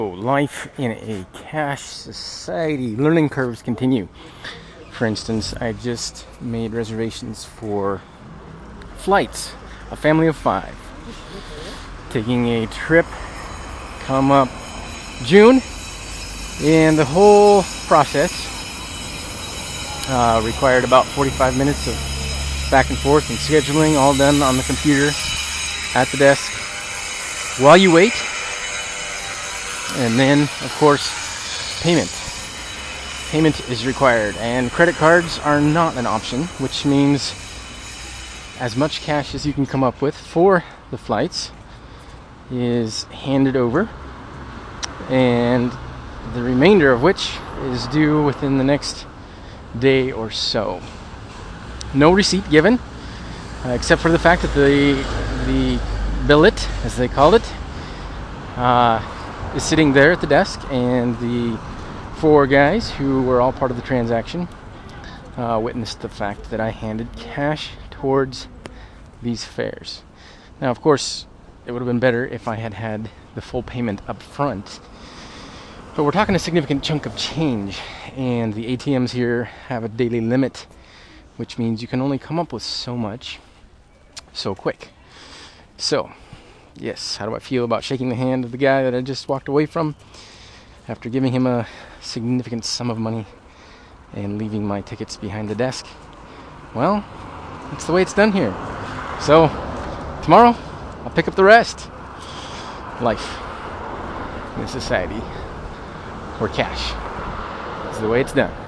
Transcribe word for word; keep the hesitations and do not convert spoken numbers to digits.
Life in a cash society. Learning curves continue. For instance, I just made reservations for flights. A family of five. Taking a trip come up June. And the whole process uh, required about forty-five minutes of back and forth and scheduling, all done on the computer at the desk while you wait. And then, of course, payment. Payment is required, and credit cards are not an option, which means as much cash as you can come up with for the flights is handed over, and the remainder of which is due within the next day or so. No receipt given, uh, except for the fact that the the billet, as they call it, uh, is sitting there at the desk, and the four guys who were all part of the transaction uh, witnessed the fact that I handed cash towards these fares. Now, of course, it would have been better if I had had the full payment up front, but we're talking a significant chunk of change, and the A T Ms here have a daily limit, which means you can only come up with so much so quick. So, yes, how do I feel about shaking the hand of the guy that I just walked away from after giving him a significant sum of money and leaving my tickets behind the desk? Well, that's the way it's done here. So, tomorrow, I'll pick up the rest. Life in a society where cash is the way it's done.